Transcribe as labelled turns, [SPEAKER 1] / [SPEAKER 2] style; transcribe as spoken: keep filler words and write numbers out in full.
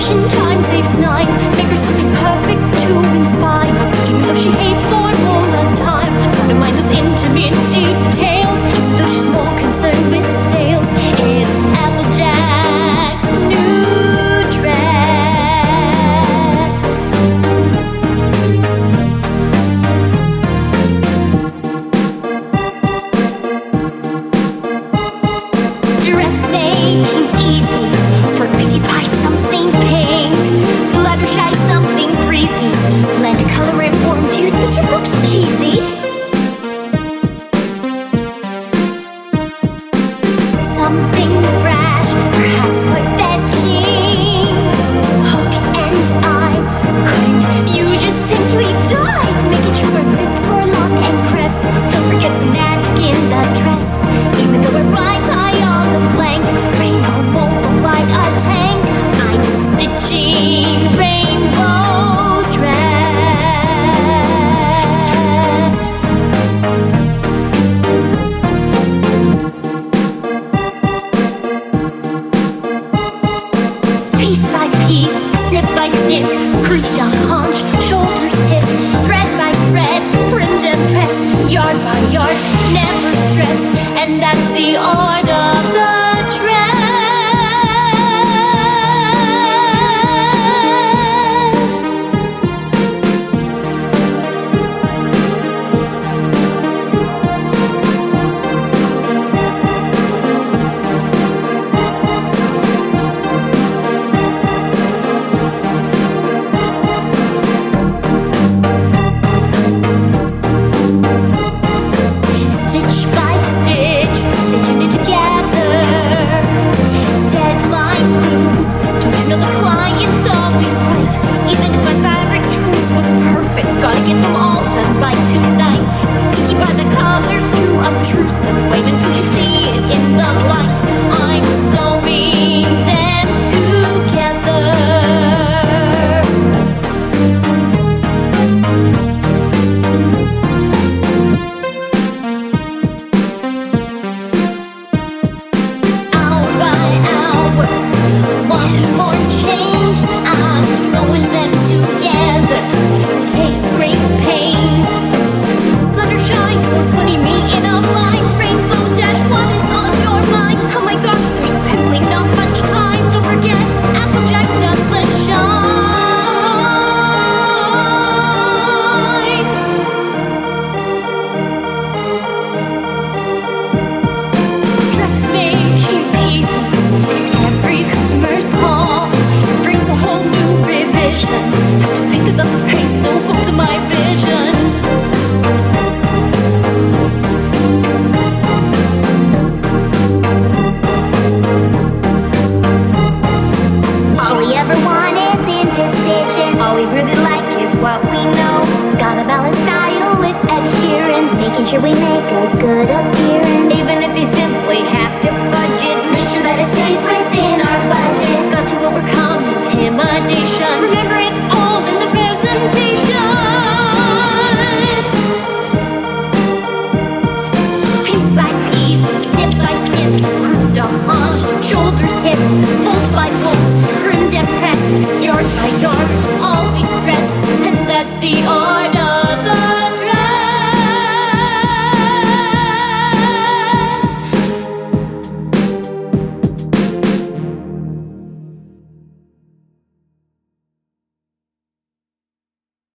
[SPEAKER 1] Addition time saves nine. Make her something perfect to inspire. Even though she hates for all the time. Gotta mind those intimate details. Even though she's more concerned with sales. It's Applejack's new dress. Dressmaking's easy. For Pinkie Pie something pink. Fluttershy something breezy. Blend color and form. Do you think it looks cheesy? Something brash, perhaps quite fetching. Hook and eye. Couldn't you just simply die? Making sure it fits for lock and crest. Don't forget some magic in the dress. Even though it rides high on the flank, rainbow won't look like a tank. I'm stitching Rainbow's dress. Piece by piece, snip by snip, creep down haunch, shoulders hip, thread by thread, print and pressed, yard by yard, never stressed, and that's the art of the dress. Stitch by stitch, stitching it together. Deadline looms. Don't you know the client's always right? Even if my fabric choice was perfect, gotta get them all done by tonight. Picky by the colors, too obtrusive. Wait until you see it in the light. I'm sewing them together. Hour by hour, one more change. I'm sewing them together. Take great pains. Fluttershy, you're putting me in a bind. Rainbow Dash, what is on your mind? Oh my gosh, there's simply not much time. Don't forget, Applejack's does the shine. Dressmaking's easy. Every customer's call brings a whole new revision. Have to pick up the pace, no hold to my vision. All we ever want is indecision. All we really like is what we know. Gotta balance style with adherence, making sure we make a good appearance. Even if you simply have to fudge it, make sure that it stays within our budget. Got to overcome intimidation. Remember, it's all in the presentation. Piece by piece, snip by snip, crouped on haunch, shoulders hip,